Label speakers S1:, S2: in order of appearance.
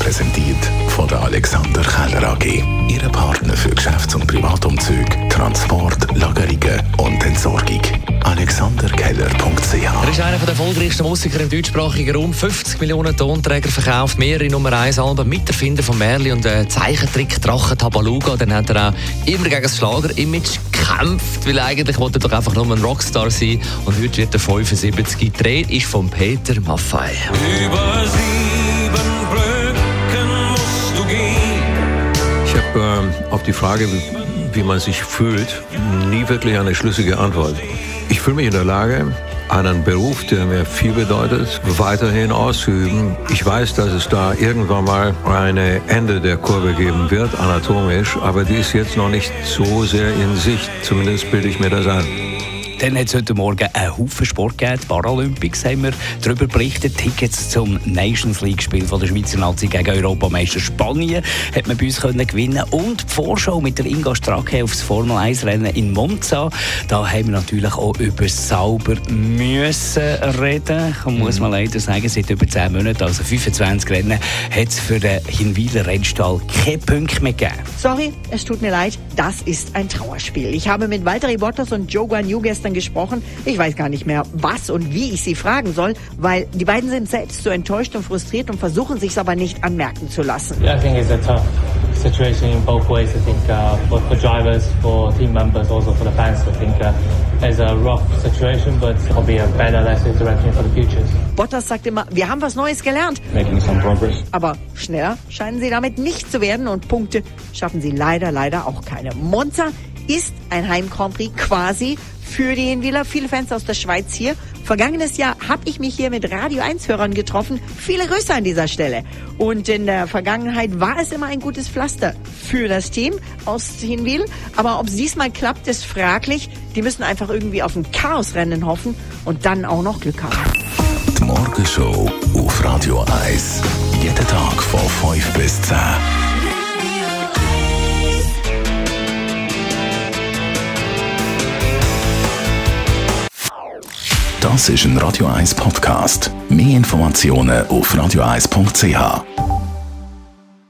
S1: präsentiert von der Alexander Keller AG. Ihre Partner für Geschäfts- und Privatumzüge, Transport, Lagerungen und Entsorgung. alexanderkeller.ch.
S2: Er ist einer der erfolgreichsten Musiker im deutschsprachigen Raum. 50 Millionen Tonträger verkauft, mehrere Nummer 1 Alben, Miterfinder von Merli und Zeichentrick Drachen Tabaluga. Dann hat er auch immer gegen das Schlager-Image gekämpft, weil eigentlich wollte er doch einfach nur ein Rockstar sein. Und heute wird er 75. Gedreht ist von Peter Maffay.
S3: Über 7 Brücken musst du gehen.
S4: Ich habe auf die Frage, wie man sich fühlt, nie wirklich eine schlüssige Antwort. Ich fühle mich in der Lage, einen Beruf, der mir viel bedeutet, weiterhin auszuüben. Ich weiß, dass es da irgendwann mal ein Ende der Kurve geben wird, anatomisch, aber die ist jetzt noch nicht so sehr in Sicht. Zumindest bilde ich mir das ein.
S5: Dann hat es heute Morgen einen Haufen Sport gegeben. Die Paralympics haben wir darüber berichtet. Tickets zum Nations League-Spiel von der Schweizer Nazi gegen Europameister Spanien hat man bei uns gewinnen. Und die Vorschau mit der Inga Stracke auf das Formel-1-Rennen in Monza. Da haben wir natürlich auch über Sauber müssen reden. Ich muss man leider sagen, seit über 10 Monaten, also 25 Rennen, hat es für den Hinwiler Rennstall keine Punkte mehr gegeben.
S6: Sorry, es tut mir leid, das ist ein Trauerspiel. Ich habe mit Valtteri Bottas und Zhou Guanyu gestern gesprochen. Ich weiß gar nicht mehr, was und wie ich sie fragen soll, weil die beiden sind selbst so enttäuscht und frustriert und versuchen sich's aber nicht anmerken zu lassen.
S7: Yeah, I think it's a tough situation in both ways. I think for drivers, for team members, also for the fans. I think it's a rough situation, but it'll be a better lesson direction for the future.
S6: Bottas sagt immer, wir haben was Neues gelernt.
S7: Making some progress.
S6: Aber schneller scheinen sie damit nicht zu werden und Punkte schaffen sie leider auch keine. Monza ist ein Heim-Grand Prix quasi für die Hinwiler. Viele Fans aus der Schweiz hier. Vergangenes Jahr habe ich mich hier mit Radio 1-Hörern getroffen. Viele Grüße an dieser Stelle. Und in der Vergangenheit war es immer ein gutes Pflaster für das Team aus Hinwil. Aber ob es diesmal klappt, ist fraglich. Die müssen einfach irgendwie auf ein Chaosrennen hoffen und dann auch noch Glück haben.
S1: Die Morgenshow auf Radio 1. Jeden Tag von 5 bis 10. Das ist ein Radio 1 Podcast. Mehr Informationen auf radio1.ch.